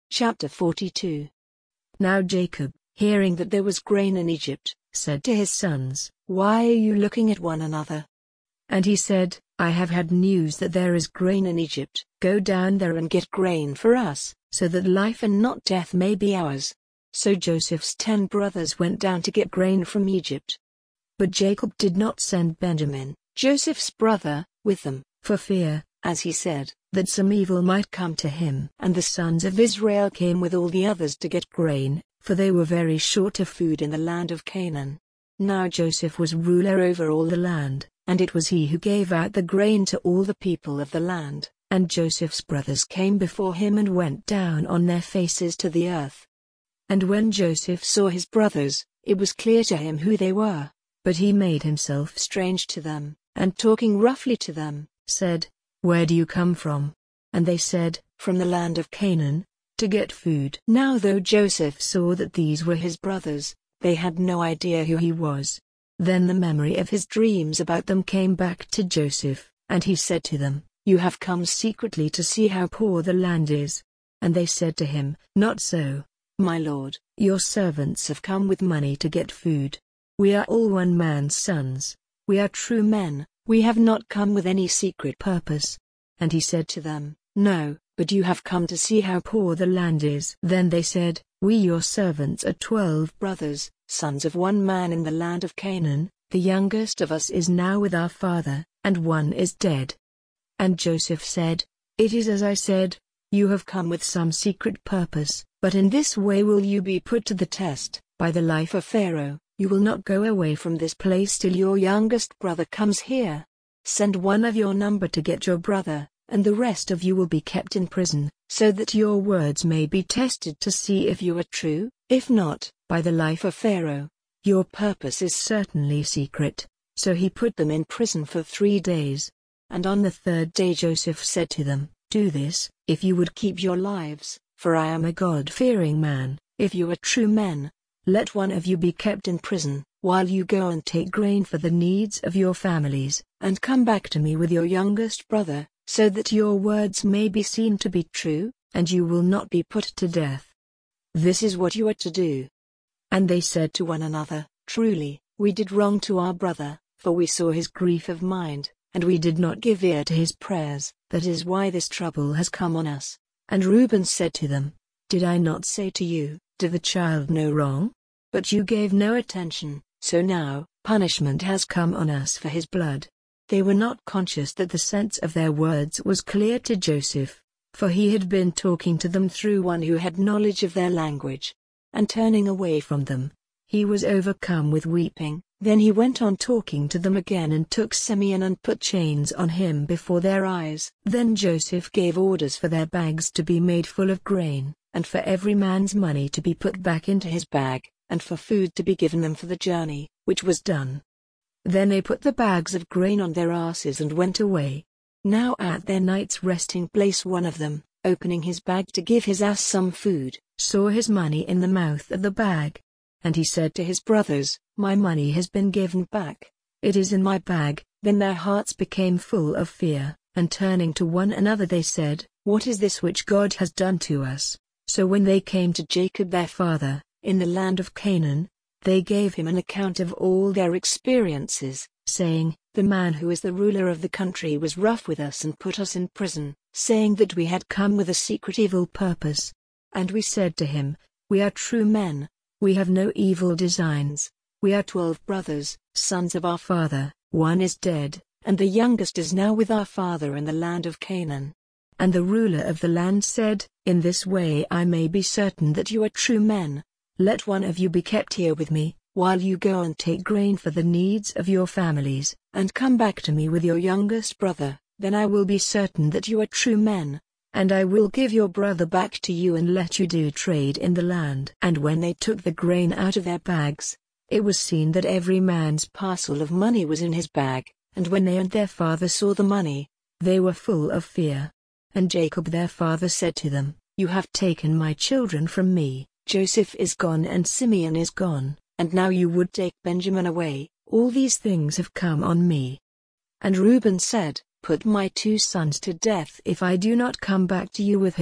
Chapter 42. Now Jacob, hearing that there was grain in Egypt, said to his sons, "Why are you looking at one another?" And he said, "I have had news that there is grain in Egypt. Go down there and get grain for us, so that life and not death may be ours." So Joseph's 10 brothers went down to get grain from Egypt. But Jacob did not send Benjamin, Joseph's brother, with them, for fear, as he said, that some evil might come to him. And the sons of Israel came with all the others to get grain, for they were very short of food in the land of Canaan. Now Joseph was ruler over all the land, and it was he who gave out the grain to all the people of the land. And Joseph's brothers came before him and went down on their faces to the earth. And when Joseph saw his brothers, it was clear to him who they were. But he made himself strange to them, and talking roughly to them, said, "Where do you come from?" And they said, "From the land of Canaan, to get food." Now though Joseph saw that these were his brothers, they had no idea who he was. Then the memory of his dreams about them came back to Joseph, and he said to them, "You have come secretly to see how poor the land is." And they said to him, "Not so, my lord, your servants have come with money to get food. We are all one man's sons, we are true men, we have not come with any secret purpose." And he said to them, "No, but you have come to see how poor the land is." Then they said, "We your servants are 12 brothers, sons of one man in the land of Canaan. The youngest of us is now with our father, and one is dead." And Joseph said, "It is as I said, you have come with some secret purpose, but in this way will you be put to the test. By the life of Pharaoh, you will not go away from this place till your youngest brother comes here. Send one of your number to get your brother, and the rest of you will be kept in prison, so that your words may be tested to see if you are true. If not, by the life of Pharaoh, your purpose is certainly secret." So he put them in prison for 3 days. And on the 3rd day Joseph said to them, "Do this, if you would keep your lives, for I am a God-fearing man. If you are true men, let one of you be kept in prison, while you go and take grain for the needs of your families, and come back to me with your youngest brother, so that your words may be seen to be true, and you will not be put to death. This is what you are to do." And they said to one another, "Truly, we did wrong to our brother, for we saw his grief of mind, and we did not give ear to his prayers. That is why this trouble has come on us." And Reuben said to them, "Did I not say to you, do the child no wrong? But you gave no attention, so now, punishment has come on us for his blood." They were not conscious that the sense of their words was clear to Joseph, for he had been talking to them through one who had knowledge of their language. And turning away from them, he was overcome with weeping. Then he went on talking to them again and took Simeon and put chains on him before their eyes. Then Joseph gave orders for their bags to be made full of grain, and for every man's money to be put back into his bag, and for food to be given them for the journey, which was done. Then they put the bags of grain on their asses and went away. Now at their night's resting place one of them, opening his bag to give his ass some food, saw his money in the mouth of the bag. And he said to his brothers, "My money has been given back. It is in my bag." Then their hearts became full of fear, and turning to one another they said, "What is this which God has done to us?" So when they came to Jacob their father, in the land of Canaan, they gave him an account of all their experiences, saying, "The man who is the ruler of the country was rough with us and put us in prison, saying that we had come with a secret evil purpose. And we said to him, 'We are true men, we have no evil designs. We are 12 brothers, sons of our father, one is dead, and the youngest is now with our father in the land of Canaan.' And the ruler of the land said, 'In this way I may be certain that you are true men. Let one of you be kept here with me, while you go and take grain for the needs of your families, and come back to me with your youngest brother. Then I will be certain that you are true men, and I will give your brother back to you and let you do trade in the land.' And when they took the grain out of their bags, it was seen that every man's parcel of money was in his bag, and when they and their father saw the money, they were full of fear. And Jacob their father said to them, 'You have taken my children from me. Joseph is gone and Simeon is gone, and now you would take Benjamin away. All these things have come on me.' And Reuben said, 'Put my 2 sons to death if I do not come back to you with him,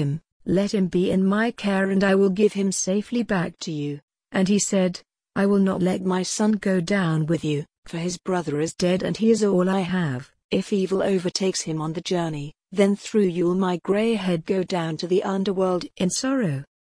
Let him be in my care and I will give him safely back to you." And he said, "I will not let my son go down with you, for his brother is dead and he is all I have. If evil overtakes him on the journey, then through you will my grey head go down to the underworld in sorrow."